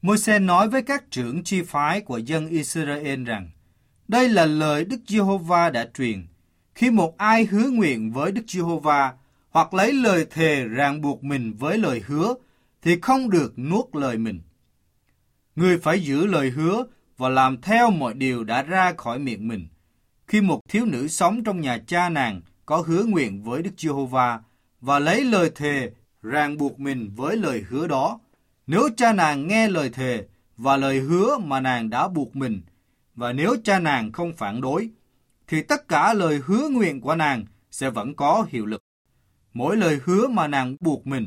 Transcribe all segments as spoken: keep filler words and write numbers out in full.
Môi-se nói với các trưởng chi phái của dân Israel rằng, đây là lời Đức Giê-hô-va đã truyền. Khi một ai hứa nguyện với Đức Giê-hô-va hoặc lấy lời thề ràng buộc mình với lời hứa, thì không được nuốt lời mình. Người phải giữ lời hứa và làm theo mọi điều đã ra khỏi miệng mình. Khi một thiếu nữ sống trong nhà cha nàng có hứa nguyện với Đức Giê-hô-va và lấy lời thề ràng buộc mình với lời hứa đó, nếu cha nàng nghe lời thề và lời hứa mà nàng đã buộc mình, và nếu cha nàng không phản đối, thì tất cả lời hứa nguyện của nàng sẽ vẫn có hiệu lực. Mỗi lời hứa mà nàng buộc mình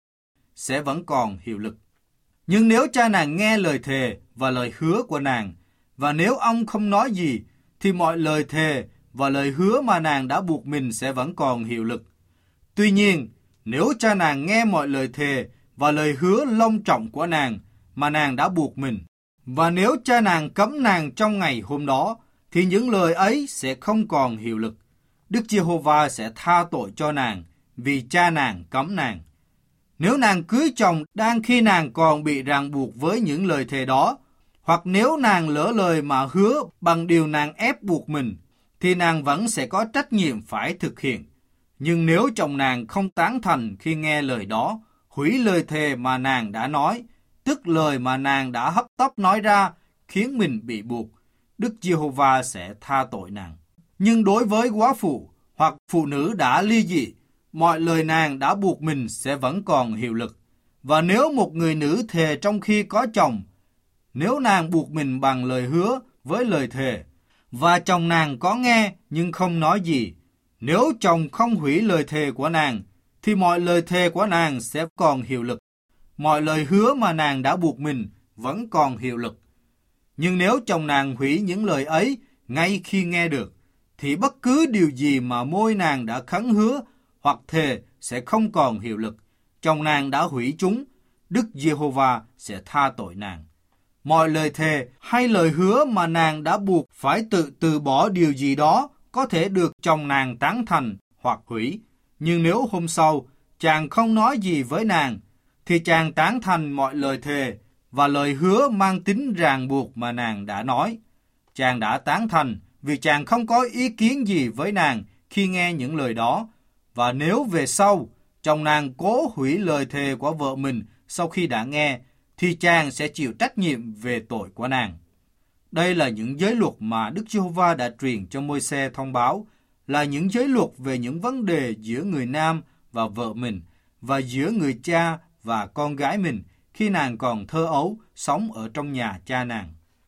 sẽ vẫn còn hiệu lực. Nhưng nếu cha nàng nghe lời thề và lời hứa của nàng, và nếu ông không nói gì, thì mọi lời thề và lời hứa mà nàng đã buộc mình sẽ vẫn còn hiệu lực. Tuy nhiên, nếu cha nàng nghe mọi lời thề và lời hứa long trọng của nàng mà nàng đã buộc mình, và nếu cha nàng cấm nàng trong ngày hôm đó, thì những lời ấy sẽ không còn hiệu lực. Đức Giê-hô-va sẽ tha tội cho nàng vì cha nàng cấm nàng. Nếu nàng cưới chồng đang khi nàng còn bị ràng buộc với những lời thề đó, hoặc nếu nàng lỡ lời mà hứa bằng điều nàng ép buộc mình, thì nàng vẫn sẽ có trách nhiệm phải thực hiện. Nhưng nếu chồng nàng không tán thành khi nghe lời đó, hủy lời thề mà nàng đã nói, tức lời mà nàng đã hấp tấp nói ra khiến mình bị buộc, Đức Giê-hô-va sẽ tha tội nàng. Nhưng đối với góa phụ hoặc phụ nữ đã ly dị, mọi lời nàng đã buộc mình sẽ vẫn còn hiệu lực. Và nếu một người nữ thề trong khi có chồng, nếu nàng buộc mình bằng lời hứa với lời thề, và chồng nàng có nghe nhưng không nói gì, nếu chồng không hủy lời thề của nàng, thì mọi lời thề của nàng sẽ còn hiệu lực. Mọi lời hứa mà nàng đã buộc mình vẫn còn hiệu lực. Nhưng nếu chồng nàng hủy những lời ấy ngay khi nghe được, thì bất cứ điều gì mà môi nàng đã khấn hứa hoặc thề sẽ không còn hiệu lực. Chồng nàng đã hủy chúng, Đức Giê-hô-va sẽ tha tội nàng. Mọi lời thề hay lời hứa mà nàng đã buộc phải tự từ bỏ điều gì đó có thể được chồng nàng tán thành hoặc hủy. Nhưng nếu hôm sau chàng không nói gì với nàng, thì chàng tán thành mọi lời thề và lời hứa mang tính ràng buộc mà nàng đã nói. Chàng đã tán thành vì chàng không có ý kiến gì với nàng khi nghe những lời đó. Và nếu về sau chồng nàng cố hủy lời thề của vợ mình sau khi đã nghe, thì chàng sẽ chịu trách nhiệm về tội của nàng. Đây là những giới luật mà Đức Giê-hô-va đã truyền cho Môi-se thông báo, là những giới luật về những vấn đề giữa người nam và vợ mình, và giữa người cha và con gái mình khi nàng còn thơ ấu sống ở trong nhà cha nàng.